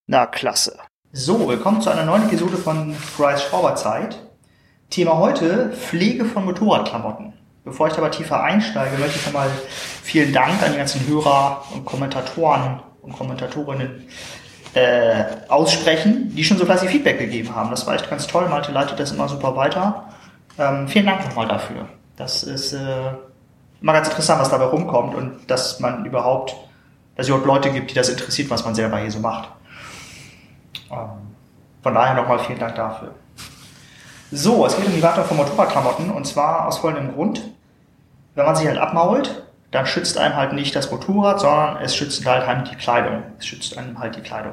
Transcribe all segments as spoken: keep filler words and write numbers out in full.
Na, klasse. So, willkommen zu einer neuen Episode von Fry's Schrauberzeit. Thema heute, Pflege von Motorradklamotten. Bevor ich aber tiefer einsteige, möchte ich nochmal vielen Dank an die ganzen Hörer und Kommentatoren und Kommentatorinnen äh, aussprechen, die schon so fleißig Feedback gegeben haben. Das war echt ganz toll. Malte leitet das immer super weiter. Ähm, vielen Dank nochmal dafür. Das ist äh, immer ganz interessant, was dabei rumkommt und dass man überhaupt, dass es überhaupt Leute gibt, die das interessiert, was man selber hier so macht. Von daher nochmal vielen Dank dafür. So, es geht um die Wartung von Motorradklamotten und zwar aus folgendem Grund. Wenn man sich halt abmault, dann schützt einem halt nicht das Motorrad, sondern es schützt halt, halt die Kleidung. Es schützt einem halt die Kleidung.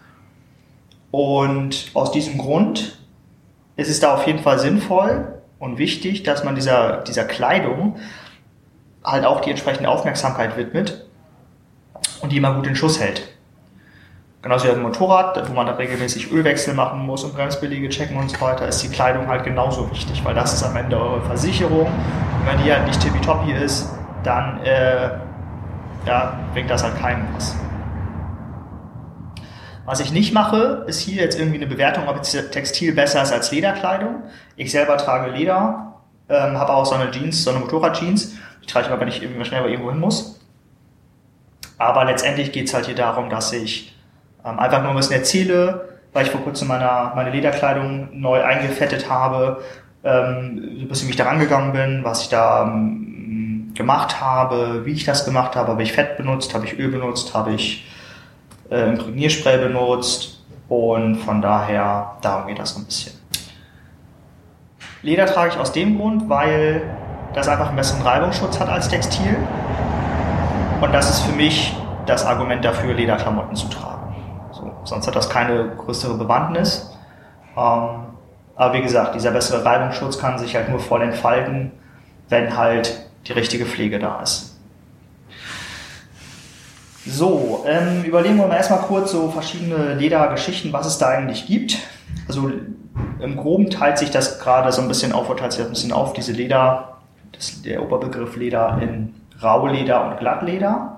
Und aus diesem Grund ist es da auf jeden Fall sinnvoll und wichtig, dass man dieser, dieser Kleidung halt auch die entsprechende Aufmerksamkeit widmet und die immer gut in Schuss hält. Genauso wie ein Motorrad, wo man dann regelmäßig Ölwechsel machen muss und Bremsbeläge checken und so weiter, ist die Kleidung halt genauso wichtig, weil das ist am Ende eure Versicherung. Und wenn die halt nicht tippitoppi ist, dann äh, ja, bringt das halt keinem was. Was ich nicht mache, ist hier jetzt irgendwie eine Bewertung, ob jetzt Textil besser ist als Lederkleidung. Ich selber trage Leder, ähm, habe auch so eine Jeans, so eine Motorradjeans. Die trage ich aber nicht irgendwie schnell irgendwo hin muss. Aber letztendlich geht es halt hier darum, dass ich einfach nur ein bisschen erzähle, weil ich vor kurzem meine, meine Lederkleidung neu eingefettet habe, ähm, ein bisschen wie ich da rangegangen bin, was ich da ähm, gemacht habe, wie ich das gemacht habe. Habe ich Fett benutzt, habe ich Öl benutzt, habe ich äh, Imprägnierspray benutzt und von daher, darum geht das so ein bisschen. Leder trage ich aus dem Grund, weil das einfach einen besseren Reibungsschutz hat als Textil und das ist für mich das Argument dafür, Lederklamotten zu tragen. So, sonst hat das keine größere Bewandtnis. Ähm, aber wie gesagt, dieser bessere Reibungsschutz kann sich halt nur voll entfalten, wenn halt die richtige Pflege da ist. So, ähm, überlegen wir mal erstmal kurz so verschiedene Ledergeschichten, was es da eigentlich gibt. Also im Groben teilt sich das gerade so ein bisschen auf, teilt sich das ein bisschen auf, diese Leder, das, der Oberbegriff Leder in Rauleder und Glattleder.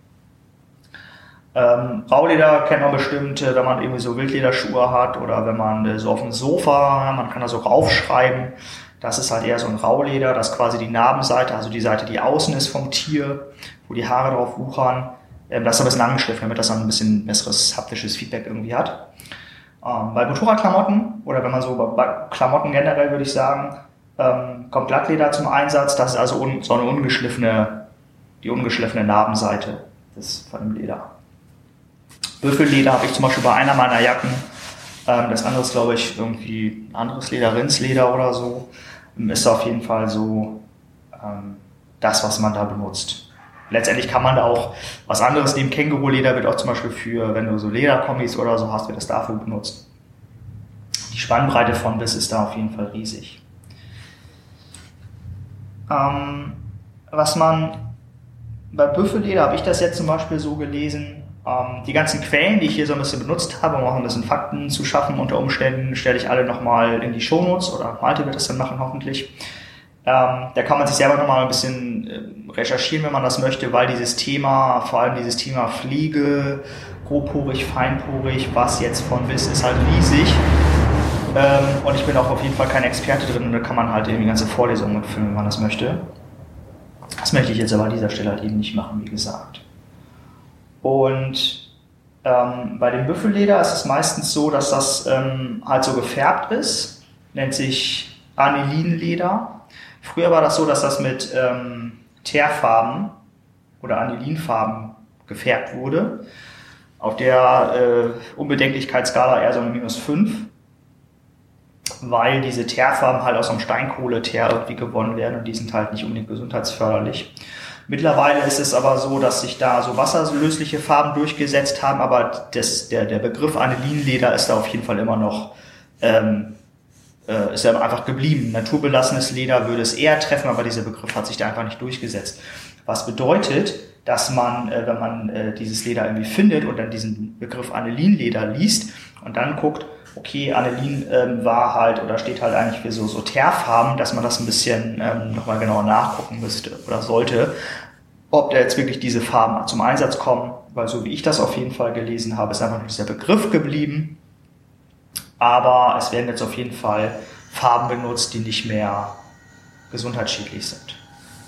Ähm, Rauleder kennt man bestimmt, wenn man irgendwie so Wildlederschuhe hat oder wenn man äh, so auf dem Sofa, man kann da so raufschreiben. Das ist halt eher so ein Rauleder, das ist quasi die Narbenseite, also die Seite, die außen ist vom Tier, wo die Haare drauf wuchern. Ähm, das ist ein bisschen angeschliffen, damit das dann ein bisschen besseres haptisches Feedback irgendwie hat. Ähm, bei Motorradklamotten oder wenn man so bei Klamotten generell würde ich sagen, ähm, kommt Glattleder zum Einsatz. Das ist also un, so eine ungeschliffene, die ungeschliffene Narbenseite des, von dem Leder. Büffelleder habe ich zum Beispiel bei einer meiner Jacken. Ähm, das andere ist, glaube ich, irgendwie ein anderes Leder, Rindsleder oder so. Ist auf jeden Fall so ähm, das, was man da benutzt. Letztendlich kann man da auch was anderes nehmen. Känguruleder wird auch zum Beispiel für, wenn du so Lederkombis oder so hast, wird das dafür benutzt. Die Spannbreite von bis ist da auf jeden Fall riesig. Ähm, was man bei Büffelleder, habe ich das jetzt zum Beispiel so gelesen, die ganzen Quellen, die ich hier so ein bisschen benutzt habe, um auch ein bisschen Fakten zu schaffen, unter Umständen stelle ich alle nochmal in die Shownotes oder Malte wird das dann machen hoffentlich. Ähm, da kann man sich selber nochmal ein bisschen recherchieren, wenn man das möchte, weil dieses Thema, vor allem dieses Thema Pflege, grobporig, feinporig, was jetzt von bis, ist halt riesig. Ähm, und ich bin auch auf jeden Fall kein Experte drin und da kann man halt irgendwie ganze Vorlesungen mitfilmen, wenn man das möchte. Das möchte ich jetzt aber an dieser Stelle halt eben nicht machen, wie gesagt. Und ähm, bei dem Büffelleder ist es meistens so, dass das ähm, halt so gefärbt ist, nennt sich Anilinleder. Früher war das so, dass das mit ähm, Teerfarben oder Anilinfarben gefärbt wurde. Auf der äh, Unbedenklichkeitsskala eher so eine minus fünf, weil diese Teerfarben halt aus einem Steinkohleteer irgendwie gewonnen werden und die sind halt nicht unbedingt gesundheitsförderlich. Mittlerweile ist es aber so, dass sich da so wasserlösliche Farben durchgesetzt haben, aber das, der, der Begriff Anilinleder ist da auf jeden Fall immer noch, ähm, äh, ist ja einfach geblieben. Naturbelassenes Leder würde es eher treffen, aber dieser Begriff hat sich da einfach nicht durchgesetzt. Was bedeutet, dass man, äh, wenn man äh, dieses Leder irgendwie findet und dann diesen Begriff Anilinleder liest und dann guckt, okay, Anilin ähm, war halt oder steht halt eigentlich für so, so Teerfarben, dass man das ein bisschen ähm, nochmal genauer nachgucken müsste oder sollte. ob da jetzt wirklich diese Farben zum Einsatz kommen, weil so wie ich das auf jeden Fall gelesen habe, ist einfach nur dieser Begriff geblieben. Aber es werden jetzt auf jeden Fall Farben benutzt, die nicht mehr gesundheitsschädlich sind.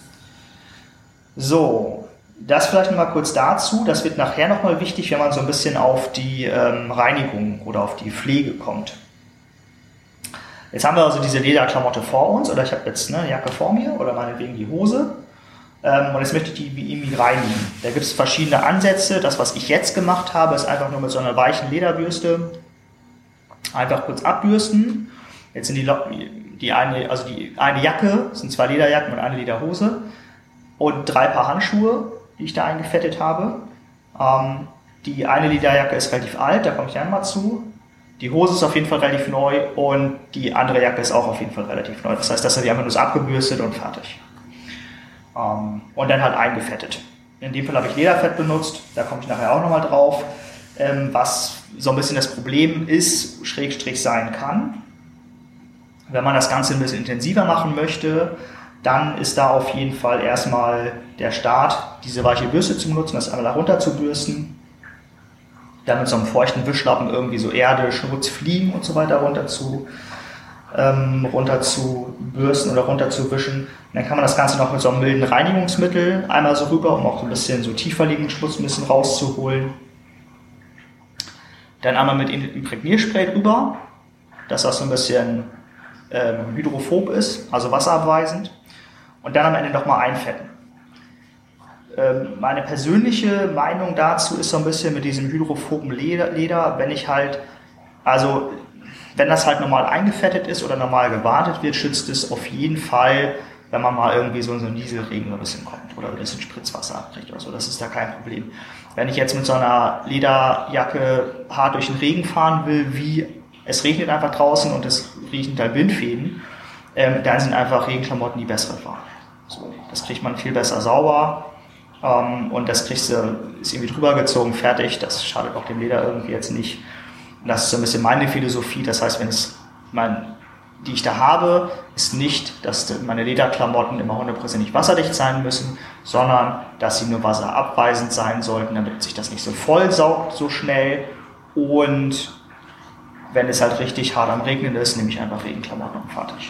So, das vielleicht nochmal kurz dazu. Das wird nachher nochmal wichtig, wenn man so ein bisschen auf die ähm, Reinigung oder auf die Pflege kommt. Jetzt haben wir also diese Lederklamotte vor uns, oder ich habe jetzt eine Jacke vor mir oder meinetwegen die Hose. Ähm, und jetzt möchte ich die irgendwie reinigen. Da gibt es verschiedene Ansätze. Das, was ich jetzt gemacht habe, ist einfach nur mit so einer weichen Lederbürste einfach kurz abbürsten. Jetzt sind die, die eine, also die eine Jacke, das sind zwei Lederjacken und eine Lederhose und drei Paar Handschuhe, die ich da eingefettet habe. Ähm, die eine Lederjacke ist relativ alt, da komme ich dann mal zu. Die Hose ist auf jeden Fall relativ neu und die andere Jacke ist auch auf jeden Fall relativ neu. Das heißt, das habe ich einfach nur so abgebürstet und fertig. Ähm, und dann halt eingefettet. In dem Fall habe ich Lederfett benutzt, da komme ich nachher auch nochmal drauf, ähm, was so ein bisschen das Problem ist, Schrägstrich sein kann. Wenn man das Ganze ein bisschen intensiver machen möchte, dann ist da auf jeden Fall erstmal der Start, diese weiche Bürste zu benutzen, das einmal da runter zu bürsten. Dann mit so einem feuchten Wischlappen irgendwie so Erde, Schmutz, Fliegen und so weiter runter zu, ähm, runter zu bürsten oder runter zu wischen. Und dann kann man das Ganze noch mit so einem milden Reinigungsmittel einmal so rüber, um auch so ein bisschen so tiefer liegenden Schmutz ein bisschen rauszuholen. Dann einmal mit Imprägnierspray drüber, dass das so ein bisschen ähm, hydrophob ist, also wasserabweisend. Und dann am Ende nochmal einfetten. Meine persönliche Meinung dazu ist so ein bisschen mit diesem hydrophoben Leder, Leder, wenn ich halt, also wenn das halt normal eingefettet ist oder normal gewartet wird, schützt es auf jeden Fall, wenn man mal irgendwie so in so einen Nieselregen ein bisschen kommt oder ein bisschen Spritzwasser abkriegt oder so, das ist da kein Problem. Wenn ich jetzt mit so einer Lederjacke hart durch den Regen fahren will, wie es regnet einfach draußen und es riechen da Windfäden, ähm, dann sind einfach Regenklamotten die bessere Wahl. So, das kriegt man viel besser sauber. Um, und das kriegst du, ist irgendwie drüber gezogen, fertig, das schadet auch dem Leder irgendwie jetzt nicht. Und das ist so ein bisschen meine Philosophie, das heißt, wenn es, mein, die ich da habe, ist nicht, dass meine Lederklamotten immer hundertprozentig wasserdicht sein müssen, sondern dass sie nur wasserabweisend sein sollten, damit sich das nicht so voll saugt so schnell. Und wenn es halt richtig hart am Regnen ist, nehme ich einfach Regenklamotten und fertig.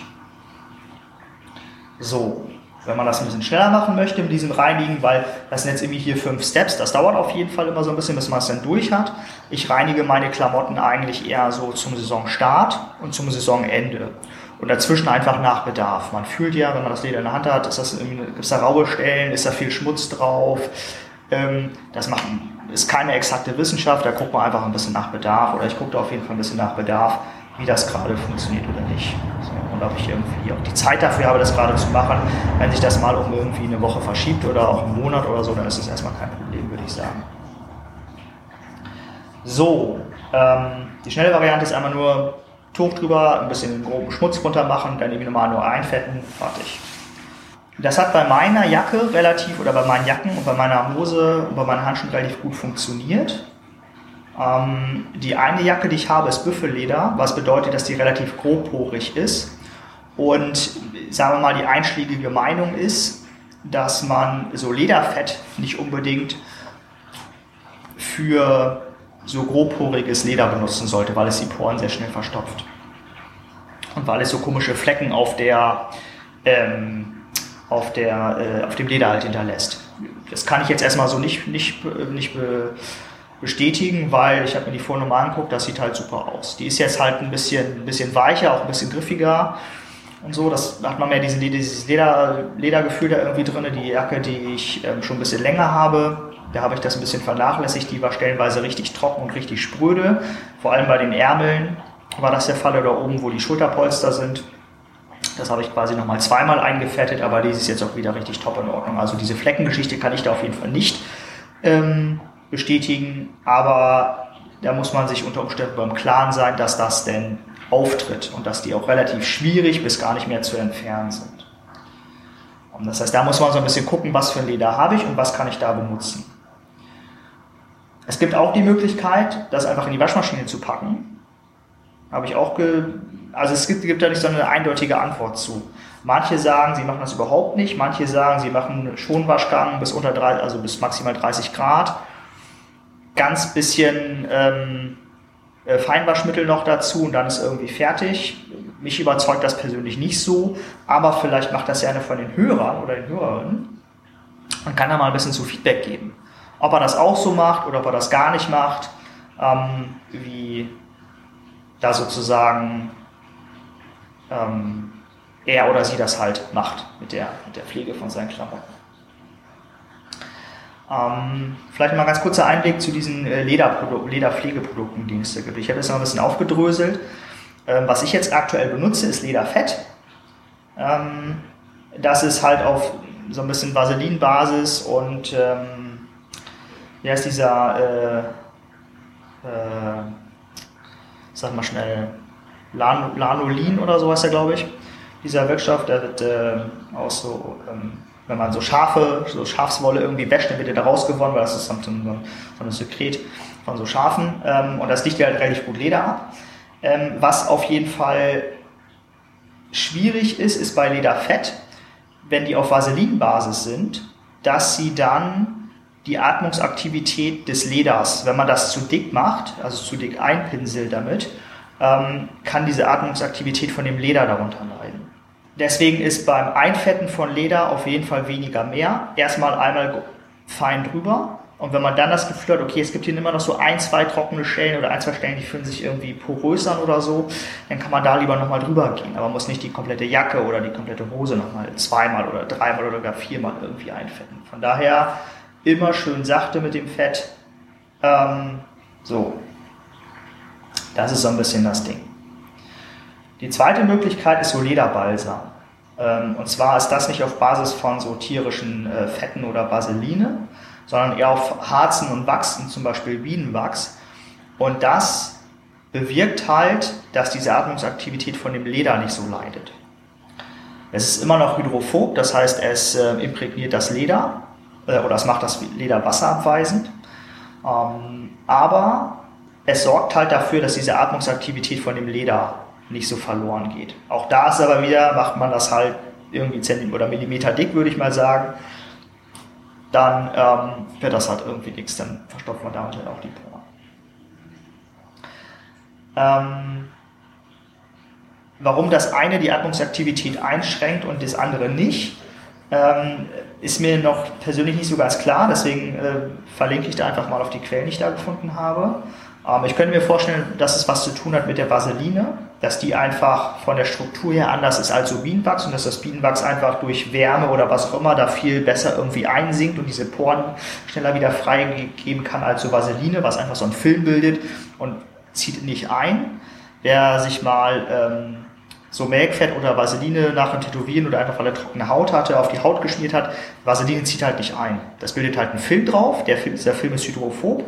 So. Wenn man das ein bisschen schneller machen möchte mit diesem Reinigen, weil das sind jetzt irgendwie hier fünf Steps, das dauert auf jeden Fall immer so ein bisschen, bis man es dann durch hat. Ich reinige meine Klamotten eigentlich eher so zum Saisonstart und zum Saisonende und dazwischen einfach nach Bedarf. Man fühlt ja, wenn man das Leder in der Hand hat, ist das gibt es da raue Stellen, ist da viel Schmutz drauf. Das macht, ist keine exakte Wissenschaft, da guckt man einfach ein bisschen nach Bedarf oder ich gucke da auf jeden Fall ein bisschen nach Bedarf, wie das gerade funktioniert oder nicht. So, und ob ich irgendwie auch die Zeit dafür habe, das gerade zu machen. Wenn sich das mal um irgendwie eine Woche verschiebt oder auch einen Monat oder so, dann ist das erstmal kein Problem, würde ich sagen. So, ähm, die schnelle Variante ist einmal nur Tuch drüber, ein bisschen den groben Schmutz runter machen, dann irgendwie nochmal nur einfetten, fertig. Das hat bei meiner Jacke relativ, oder bei meinen Jacken und bei meiner Hose und bei meinen Handschuhen relativ gut funktioniert. Ähm, die eine Jacke, die ich habe, ist Büffelleder, was bedeutet, dass die relativ grobporig ist. Und sagen wir mal, die einschlägige Meinung ist, dass man so Lederfett nicht unbedingt für so grobporiges Leder benutzen sollte, weil es die Poren sehr schnell verstopft. Und weil es so komische Flecken auf der, ähm, auf der, äh, auf dem Leder halt hinterlässt. Das kann ich jetzt erstmal so nicht, nicht, nicht be bestätigen, weil ich habe mir die vorhin nochmal angeguckt, das sieht halt super aus. Die ist jetzt halt ein bisschen, ein bisschen weicher, auch ein bisschen griffiger und so, das hat man mehr diesen, dieses Leder, Ledergefühl da irgendwie drin. Die Jacke, die ich ähm, schon ein bisschen länger habe, da habe ich das ein bisschen vernachlässigt, die war stellenweise richtig trocken und richtig spröde, vor allem bei den Ärmeln war das der Fall, oder oben, wo die Schulterpolster sind. Das habe ich quasi nochmal zweimal eingefettet, aber die ist jetzt auch wieder richtig top in Ordnung. Also diese Fleckengeschichte kann ich da auf jeden Fall nicht ähm, bestätigen, aber da muss man sich unter Umständen beim Klaren sein, dass das denn auftritt und dass die auch relativ schwierig bis gar nicht mehr zu entfernen sind. Und das heißt, da muss man so ein bisschen gucken, was für ein Leder habe ich und was kann ich da benutzen. Es gibt auch die Möglichkeit, das einfach in die Waschmaschine zu packen. Habe ich auch ge also es gibt, gibt da nicht so eine eindeutige Antwort zu. Manche sagen, sie machen das überhaupt nicht. Manche sagen, sie machen Schonwaschgang bis unter drei, also bis maximal dreißig Grad. Ganz bisschen ähm, Feinwaschmittel noch dazu und dann ist irgendwie fertig. Mich überzeugt das persönlich nicht so, aber vielleicht macht das ja einer von den Hörern oder den Hörerinnen und kann da mal ein bisschen zu Feedback geben. Ob er das auch so macht oder ob er das gar nicht macht, ähm, wie da sozusagen ähm, er oder sie das halt macht mit der, mit der Pflege von seinen Klamotten. Ähm, vielleicht mal ein ganz kurzer Einblick zu diesen äh, Lederprodu- Lederpflegeprodukten, die es da gibt. Ich habe das noch ein bisschen aufgedröselt. Ähm, was ich jetzt aktuell benutze, ist Lederfett. Ähm, das ist halt auf so ein bisschen Vaselinbasis und ähm, wie heißt dieser, äh, äh, sag mal schnell, Lan- Lanolin oder so heißt der, glaube ich. Dieser Wirkstoff, der wird äh, aus so, ähm, wenn man so Schafe, so Schafswolle irgendwie wäscht, dann wird der da rausgewonnen, weil das ist so ein, so ein Sekret von so Schafen ähm, und das dichtet halt relativ gut Leder ab. Ähm, was auf jeden Fall schwierig ist, ist bei Lederfett, wenn die auf Vaselinbasis sind, dass sie dann die Atmungsaktivität des Leders, wenn man das zu dick macht, also zu dick einpinselt damit, ähm, kann diese Atmungsaktivität von dem Leder darunter leiden. Deswegen ist beim Einfetten von Leder auf jeden Fall weniger mehr. Erstmal einmal fein drüber. Und wenn man dann das Gefühl hat, okay, es gibt hier immer noch so ein, zwei trockene Stellen oder ein, zwei Stellen, die fühlen sich irgendwie porös an oder so, dann kann man da lieber nochmal drüber gehen. Aber man muss nicht die komplette Jacke oder die komplette Hose nochmal zweimal oder dreimal oder gar viermal irgendwie einfetten. Von daher immer schön sachte mit dem Fett. Ähm, so. Das ist so ein bisschen das Ding. Die zweite Möglichkeit ist so Lederbalsam. Ähm, und zwar ist das nicht auf Basis von so tierischen äh, Fetten oder Vaseline, sondern eher auf Harzen und Wachsen, zum Beispiel Bienenwachs. Und das bewirkt halt, dass diese Atmungsaktivität von dem Leder nicht so leidet. Es ist immer noch hydrophob, das heißt, es äh, imprägniert das Leder äh, oder es macht das Leder wasserabweisend. Ähm, aber es sorgt halt dafür, dass diese Atmungsaktivität von dem Leder nicht so verloren geht. Auch da ist aber wieder, macht man das halt irgendwie Zentimeter oder Millimeter dick, würde ich mal sagen, dann ähm, wird das halt irgendwie nichts, dann verstopft man damit halt auch die Poren. Ähm, warum das eine die Atmungsaktivität einschränkt und das andere nicht, ähm, ist mir noch persönlich nicht so ganz klar, deswegen äh, verlinke ich da einfach mal auf die Quellen, die ich da gefunden habe. Ähm, ich könnte mir vorstellen, dass es was zu tun hat mit der Vaseline, dass die einfach von der Struktur her anders ist als so Bienenwachs und dass das Bienenwachs einfach durch Wärme oder was auch immer da viel besser irgendwie einsinkt und diese Poren schneller wieder freigeben kann als so Vaseline, was einfach so einen Film bildet und zieht nicht ein. Wer sich mal ähm, so Melkfett oder Vaseline nach dem Tätowieren oder einfach weil er trockene Haut hatte, auf die Haut geschmiert hat, Vaseline zieht halt nicht ein. Das bildet halt einen Film drauf, der Film, der Film ist hydrophob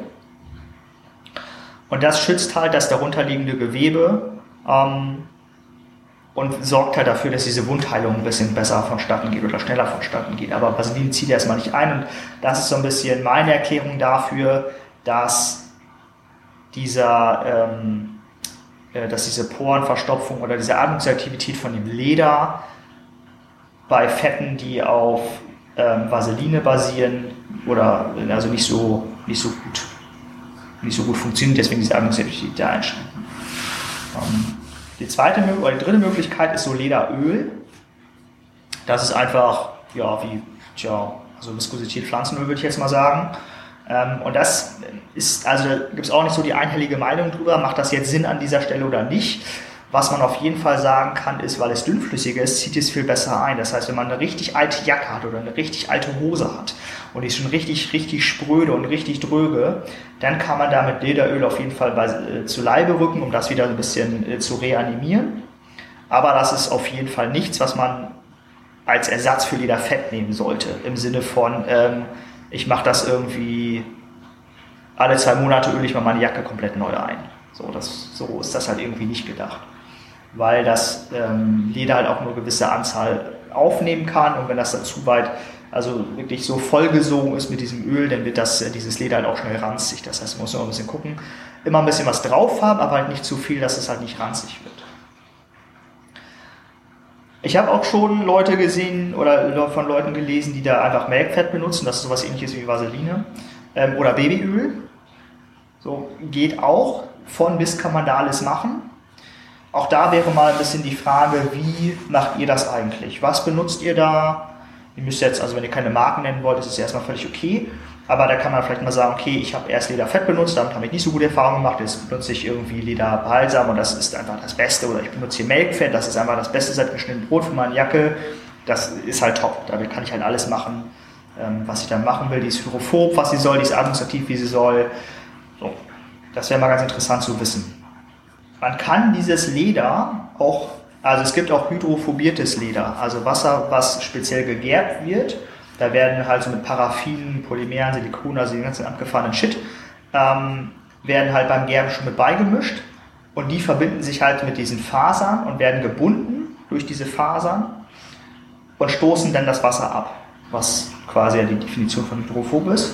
und das schützt halt das darunterliegende Gewebe ähm, und sorgt halt dafür, dass diese Wundheilung ein bisschen besser vonstatten geht oder schneller vonstatten geht. Aber Vaseline zieht erstmal nicht ein und das ist so ein bisschen meine Erklärung dafür, dass dieser ähm, dass diese Porenverstopfung oder diese Atmungsaktivität von dem Leder bei Fetten, die auf ähm, Vaseline basieren oder also nicht so, nicht so gut nicht so gut funktioniert, deswegen diese Atmungsaktivität da einschränken. Ähm, die zweite oder die dritte Möglichkeit ist so Lederöl. Das ist einfach, ja, wie, tja, also Viskosität Pflanzenöl würde ich jetzt mal sagen. Und das ist, also da gibt es auch nicht so die einhellige Meinung drüber, macht das jetzt Sinn an dieser Stelle oder nicht. Was man auf jeden Fall sagen kann, ist, weil es dünnflüssiger ist, zieht es viel besser ein. Das heißt, wenn man eine richtig alte Jacke hat oder eine richtig alte Hose hat und die ist schon richtig, richtig spröde und richtig dröge, dann kann man da mit Lederöl auf jeden Fall bei, äh, zu Leibe rücken, um das wieder ein bisschen äh, zu reanimieren. Aber das ist auf jeden Fall nichts, was man als Ersatz für Lederfett nehmen sollte. Im Sinne von, ähm, ich mache das irgendwie, alle zwei Monate öle ich mal meine Jacke komplett neu ein. So, das, so ist das halt irgendwie nicht gedacht. Weil das ähm, Leder halt auch nur eine gewisse Anzahl aufnehmen kann und wenn das dann zu weit, also wirklich so vollgesogen ist mit diesem Öl, dann wird das, dieses Leder halt auch schnell ranzig. Das heißt, man muss immer ein bisschen gucken, immer ein bisschen was drauf haben, aber halt nicht zu viel, dass es halt nicht ranzig wird. Ich habe auch schon Leute gesehen oder von Leuten gelesen, die da einfach Melkfett benutzen. Das ist sowas ähnliches wie Vaseline. Ähm, oder Babyöl. So geht auch. Von bis kann man da alles machen. Auch da wäre mal ein bisschen die Frage, wie macht ihr das eigentlich? Was benutzt ihr da? Ihr müsst jetzt, also wenn ihr keine Marken nennen wollt, ist es erstmal völlig okay. Aber da kann man vielleicht mal sagen, okay, ich habe erst Lederfett benutzt, damit habe ich nicht so gute Erfahrungen gemacht. Jetzt benutze ich irgendwie Lederbalsam und das ist einfach das Beste. Oder ich benutze hier Melkfett, das ist einfach das Beste seit geschnittenem Brot für meine Jacke. Das ist halt top. Damit kann ich halt alles machen, was ich dann machen will. Die ist hydrophob, was sie soll, die ist atmungsaktiv, wie sie soll. So. Das wäre mal ganz interessant zu wissen. Man kann dieses Leder auch, also es gibt auch hydrophobiertes Leder, also Wasser, was speziell gegärt wird. Da werden halt so mit Paraffin, Polymeren, Silikon, also den ganzen abgefahrenen Shit, ähm, werden halt beim Gären schon mit beigemischt. Und die verbinden sich halt mit diesen Fasern und werden gebunden durch diese Fasern und stoßen dann das Wasser ab, was quasi ja die Definition von hydrophob ist.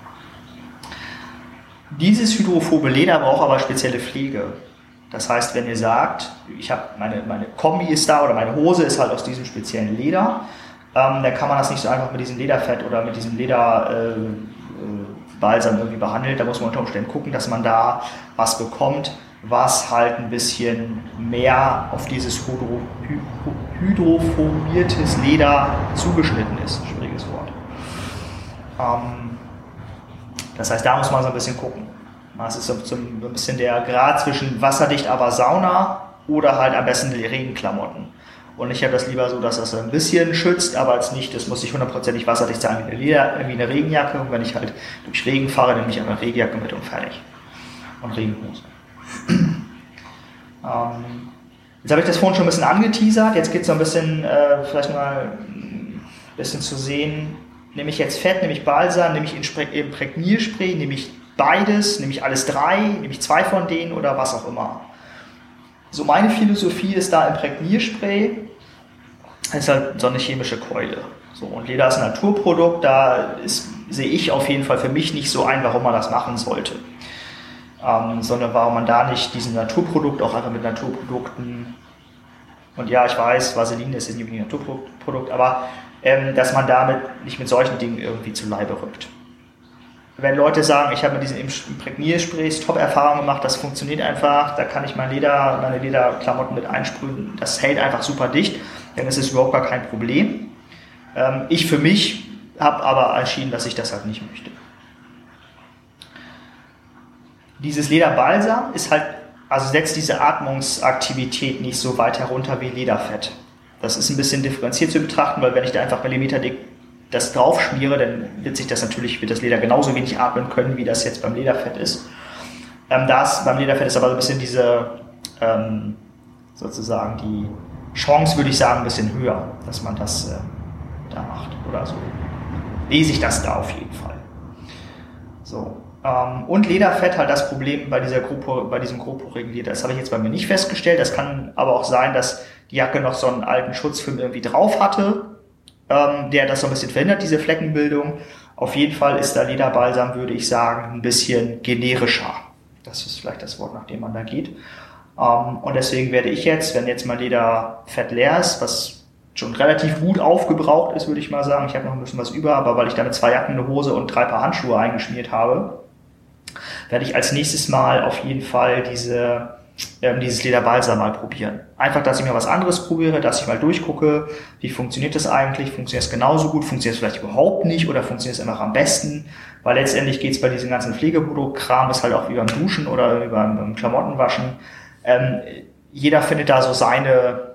Dieses hydrophobe Leder braucht aber spezielle Pflege. Das heißt, wenn ihr sagt, ich habe meine, meine Kombi ist da oder meine Hose ist halt aus diesem speziellen Leder, ähm, dann kann man das nicht so einfach mit diesem Lederfett oder mit diesem Lederbalsam äh, äh, irgendwie behandeln. Da muss man unter Umständen gucken, dass man da was bekommt, was halt ein bisschen mehr auf dieses hydro, hydrophobiertes Leder zugeschnitten ist. Schwieriges Wort. Ähm, das heißt, da muss man so ein bisschen gucken. Das ist so, so ein bisschen der Grad zwischen wasserdicht, aber Sauna oder halt am besten die Regenklamotten. Und ich habe das lieber so, dass das ein bisschen schützt, aber jetzt nicht, das muss nicht hundertprozentig wasserdicht sein wie eine, Leder, wie eine Regenjacke. Und wenn ich halt durch Regen fahre, nehme ich eine Regenjacke mit und fertig. Und Regenhose. ähm, jetzt habe ich das vorhin schon ein bisschen angeteasert. Jetzt geht es so ein bisschen, äh, vielleicht mal ein bisschen zu sehen. Nehme ich jetzt Fett, nehme ich Balsam, nehme ich Imprägnierspray, nehme ich beides, nehme ich alles drei, nehme ich zwei von denen oder was auch immer. So meine Philosophie ist da Imprägnierspray, das ist halt so eine chemische Keule. So, und Leder ist ein Naturprodukt, da ist, sehe ich auf jeden Fall für mich nicht so ein, warum man das machen sollte. Ähm, sondern warum man da nicht diesen Naturprodukt auch einfach mit Naturprodukten, und ja, ich weiß, Vaseline ist nicht ein Naturprodukt, aber ähm, dass man damit nicht mit solchen Dingen irgendwie zu Leibe rückt. Wenn Leute sagen, ich habe mit diesen Imprägniersprays Top-Erfahrungen gemacht, das funktioniert einfach, da kann ich mein Leder, meine Lederklamotten mit einsprühen, das hält einfach super dicht, dann ist es überhaupt gar kein Problem. Ähm, ich für mich habe aber entschieden, dass ich das halt nicht möchte. Dieses Lederbalsam ist halt, also setzt diese Atmungsaktivität nicht so weit herunter wie Lederfett. Das ist ein bisschen differenziert zu betrachten, weil wenn ich da einfach millimeterdick das drauf schmiere, dann wird sich das natürlich, wird das Leder genauso wenig atmen können, wie das jetzt beim Lederfett ist. Ähm, das, beim Lederfett ist aber so ein bisschen diese, ähm, sozusagen die Chance, würde ich sagen, ein bisschen höher, dass man das äh, da macht oder so. Lese ich das da auf jeden Fall. So. Ähm, und Lederfett halt das Problem bei dieser Gruppe, bei diesem grobporigen Leder. Das habe ich jetzt bei mir nicht festgestellt. Das kann aber auch sein, dass die Jacke noch so einen alten Schutzfilm irgendwie drauf hatte, ähm, der das so ein bisschen verhindert, diese Fleckenbildung. Auf jeden Fall ist da Lederbalsam, würde ich sagen, ein bisschen generischer. Das ist vielleicht das Wort, nach dem man da geht. Ähm, und deswegen werde ich jetzt, wenn jetzt mein Lederfett leer ist, was schon relativ gut aufgebraucht ist, würde ich mal sagen. Ich habe noch ein bisschen was über, aber weil ich da mit zwei Jacken, eine Hose und drei Paar Handschuhe eingeschmiert habe, werde ich als nächstes Mal auf jeden Fall diese, ähm, dieses Lederbalsam mal probieren. Einfach, dass ich mir was anderes probiere, dass ich mal durchgucke, wie funktioniert das eigentlich, funktioniert es genauso gut, funktioniert es vielleicht überhaupt nicht oder funktioniert es einfach am besten, weil letztendlich geht es bei diesem ganzen Pflegeprodukt-Kram, ist halt auch wie beim Duschen oder wie beim, beim Klamottenwaschen. Ähm, jeder findet da so seine,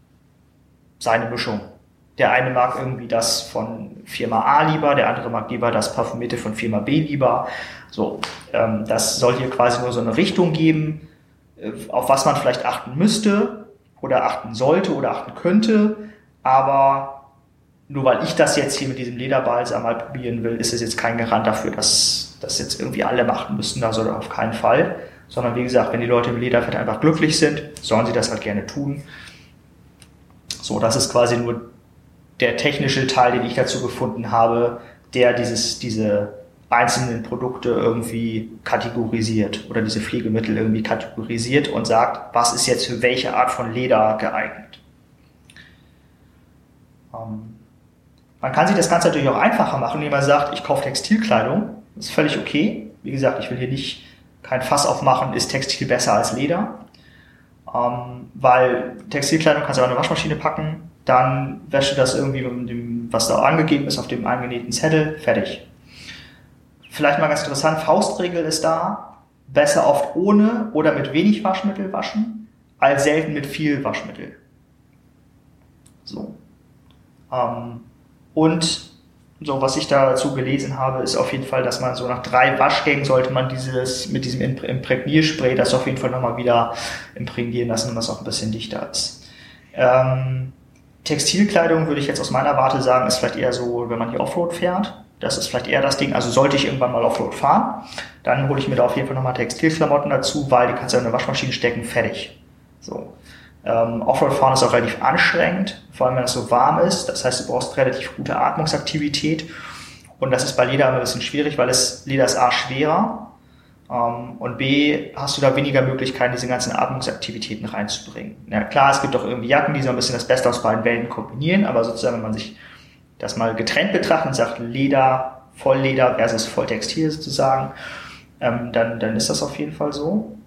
seine Mischung. Der eine mag irgendwie das von Firma A lieber, der andere mag lieber das Parfümierte von Firma B lieber. So, ähm, das soll hier quasi nur so eine Richtung geben, äh, auf was man vielleicht achten müsste oder achten sollte oder achten könnte. Aber nur weil ich das jetzt hier mit diesem Lederbalsam mal probieren will, ist es jetzt kein Garant dafür, dass das jetzt irgendwie alle machen müssten. Also auf keinen Fall. Sondern wie gesagt, wenn die Leute im Lederfett einfach glücklich sind, sollen sie das halt gerne tun. So, das ist quasi nur der technische Teil, den ich dazu gefunden habe, der dieses, diese einzelnen Produkte irgendwie kategorisiert oder diese Pflegemittel irgendwie kategorisiert und sagt, was ist jetzt für welche Art von Leder geeignet. Ähm, man kann sich das Ganze natürlich auch einfacher machen, indem man sagt, ich kaufe Textilkleidung. Das ist völlig okay. Wie gesagt, ich will hier nicht kein Fass aufmachen, ist Textil besser als Leder. Ähm, weil Textilkleidung kannst du auch in eine Waschmaschine packen, dann wäsche das irgendwie mit dem, was da angegeben ist, auf dem eingenähten Zettel, fertig. Vielleicht mal ganz interessant, Faustregel ist da, besser oft ohne oder mit wenig Waschmittel waschen, als selten mit viel Waschmittel. So. Ähm, und so, was ich dazu gelesen habe, ist auf jeden Fall, dass man so nach drei Waschgängen sollte man dieses, mit diesem Imprägnierspray das auf jeden Fall nochmal wieder imprägnieren lassen, dass es auch ein bisschen dichter ist. Ähm, Textilkleidung würde ich jetzt aus meiner Warte sagen, ist vielleicht eher so, wenn man hier Offroad fährt. Das ist vielleicht eher das Ding. Also sollte ich irgendwann mal Offroad fahren, dann hole ich mir da auf jeden Fall nochmal Textilklamotten dazu, weil die kannst du in eine Waschmaschine stecken, fertig. So. Ähm, Offroad-Fahren ist auch relativ anstrengend, vor allem wenn es so warm ist. Das heißt, du brauchst relativ gute Atmungsaktivität. Und das ist bei Leder ein bisschen schwierig, weil es, Leder ist A schwerer ähm, und B hast du da weniger Möglichkeiten, diese ganzen Atmungsaktivitäten reinzubringen. Ja, klar, es gibt auch irgendwie Jacken, die so ein bisschen das Beste aus beiden Welten kombinieren, aber sozusagen, wenn man sich das mal getrennt betrachtet und sagt Leder, Vollleder versus Volltextil sozusagen, ähm, dann, dann ist das auf jeden Fall so.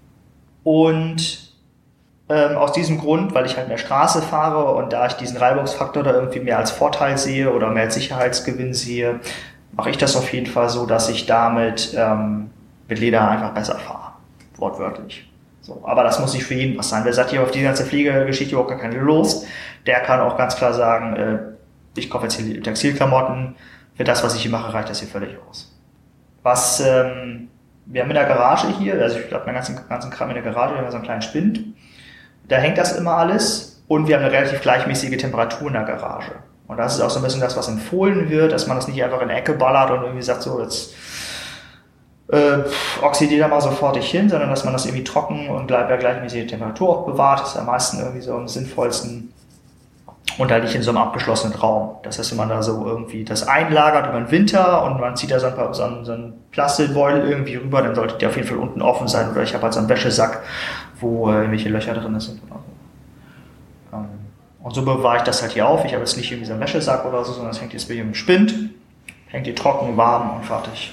Und Ähm, aus diesem Grund, weil ich halt mehr Straße fahre und da ich diesen Reibungsfaktor da irgendwie mehr als Vorteil sehe oder mehr als Sicherheitsgewinn sehe, mache ich das auf jeden Fall so, dass ich damit ähm, mit Leder einfach besser fahre. Wortwörtlich. So, aber das muss nicht für jeden was sein. Wer sagt, hier auf die ganze Pflegegeschichte überhaupt gar keine Lust, der kann auch ganz klar sagen, äh, ich kaufe jetzt hier Textilklamotten, für das, was ich hier mache, reicht das hier völlig aus. Was ähm, wir haben in der Garage hier, also ich glaube, meinen ganzen, ganzen Kram in der Garage, wir haben so einen kleinen Spind. Da hängt das immer alles und wir haben eine relativ gleichmäßige Temperatur in der Garage. Und das ist auch so ein bisschen das, was empfohlen wird, dass man das nicht einfach in die Ecke ballert und irgendwie sagt, so jetzt äh, oxidiert da mal sofortig hin, sondern dass man das irgendwie trocken und bei gleichmäßiger Temperatur auch bewahrt. Das ist am meisten irgendwie so am sinnvollsten. Und halt nicht in so einem abgeschlossenen Raum. Das heißt, wenn man da so irgendwie das einlagert über den Winter und man zieht da so ein, so einen, so einen Plastikbeutel irgendwie rüber, dann sollte der auf jeden Fall unten offen sein. Oder ich habe halt so einen Wäschesack, wo äh, irgendwelche Löcher drin sind. Oder so. Ähm, und so bewahre ich das halt hier auf. Ich habe jetzt nicht irgendwie so einen Wäschesack oder so, sondern es hängt jetzt bei hier im Spind. Hängt hier trocken, warm und fertig.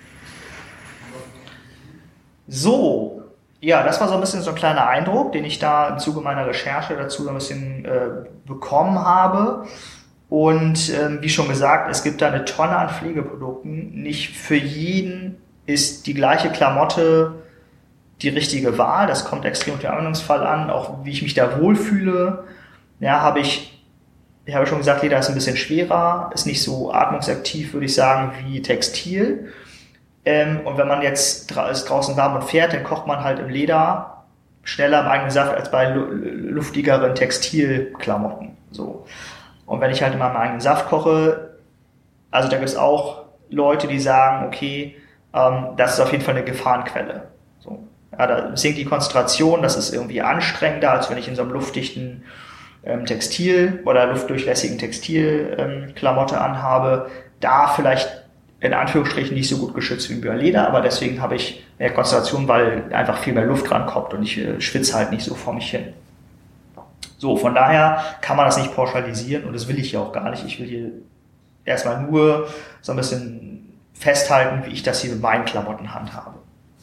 So. Ja, das war so ein bisschen so ein kleiner Eindruck, den ich da im Zuge meiner Recherche dazu so ein bisschen äh, bekommen habe. Und ähm, wie schon gesagt, es gibt da eine Tonne an Pflegeprodukten. Nicht für jeden ist die gleiche Klamotte die richtige Wahl. Das kommt extrem auf den Anwendungsfall an, auch wie ich mich da wohlfühle. Ja, habe ich, ich habe schon gesagt, Leder ist ein bisschen schwerer, ist nicht so atmungsaktiv, würde ich sagen, wie Textil. Ähm, und wenn man jetzt dra- ist draußen warm und fährt, dann kocht man halt im Leder schneller im eigenen Saft als bei lu- luftigeren Textilklamotten. So. Und wenn ich halt in meinem eigenen Saft koche, also da gibt es auch Leute, die sagen, okay, ähm, das ist auf jeden Fall eine Gefahrenquelle. So. Ja, da sinkt die Konzentration, das ist irgendwie anstrengender, als wenn ich in so einem luftdichten ähm, Textil oder luftdurchlässigen Textilklamotte ähm, anhabe. Da vielleicht in Anführungsstrichen nicht so gut geschützt wie bei Leder, aber deswegen habe ich mehr Konzentration, weil einfach viel mehr Luft rankommt und ich äh, schwitze halt nicht so vor mich hin. So, von daher kann man das nicht pauschalisieren und das will ich ja auch gar nicht. Ich will hier erstmal nur so ein bisschen festhalten, wie ich das hier mit meinen Klamotten handhabe.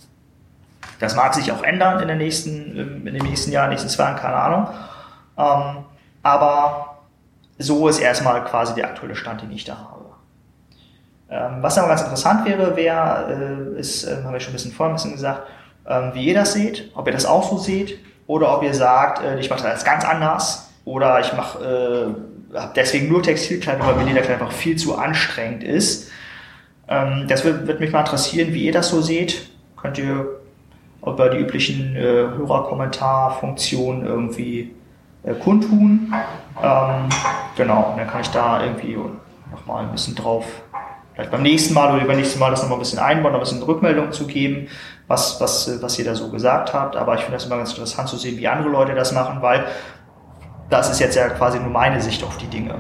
Das mag sich auch ändern in den nächsten, in den nächsten Jahren, nächsten zwei Jahren, keine Ahnung. Ähm, aber so ist erstmal quasi der aktuelle Stand, den ich da habe. Ähm, was aber ganz interessant wäre, wäre, äh, ist, äh, haben wir schon ein bisschen vorher ein bisschen gesagt, ähm, wie ihr das seht, ob ihr das auch so seht oder ob ihr sagt, äh, ich mache das ganz anders oder ich mache, äh, habe deswegen nur Textilkleidung, weil mir Lederkleidung einfach viel zu anstrengend ist. Ähm, das wird, wird mich mal interessieren, wie ihr das so seht. Könnt ihr über die üblichen äh, Hörerkommentarfunktionen irgendwie äh, kundtun. Ähm, genau, und dann kann ich da irgendwie nochmal ein bisschen drauf vielleicht beim nächsten Mal oder beim nächsten Mal das nochmal ein bisschen einbauen, ein bisschen Rückmeldung zu geben, was, was, was ihr da so gesagt habt. Aber ich finde das immer ganz interessant zu sehen, wie andere Leute das machen, weil das ist jetzt ja quasi nur meine Sicht auf die Dinge.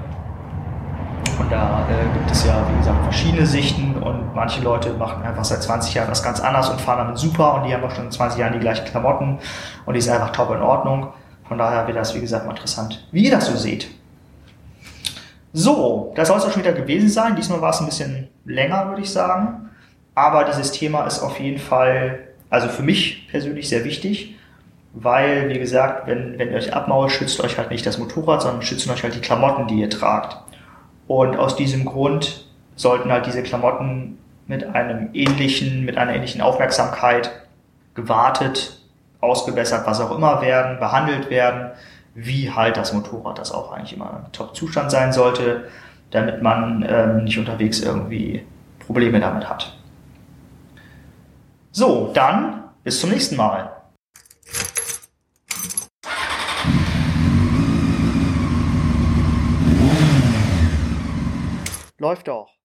Und da äh, gibt es ja, wie gesagt, verschiedene Sichten und manche Leute machen einfach seit zwanzig Jahren das ganz anders und fahren damit super und die haben auch schon in zwanzig Jahren die gleichen Klamotten und die sind einfach top in Ordnung. Von daher wäre das, wie gesagt, mal interessant, wie ihr das so seht. So, das soll es auch schon wieder gewesen sein. Diesmal war es ein bisschen länger, würde ich sagen. Aber dieses Thema ist auf jeden Fall, also für mich persönlich sehr wichtig, weil, wie gesagt, wenn, wenn ihr euch abmault, schützt euch halt nicht das Motorrad, sondern schützen euch halt die Klamotten, die ihr tragt. Und aus diesem Grund sollten halt diese Klamotten mit einem ähnlichen, mit einer ähnlichen Aufmerksamkeit gewartet, ausgebessert, was auch immer werden, behandelt werden, wie halt das Motorrad, das auch eigentlich immer im Top-Zustand sein sollte, damit man ähm, nicht unterwegs irgendwie Probleme damit hat. So, dann bis zum nächsten Mal. Läuft doch.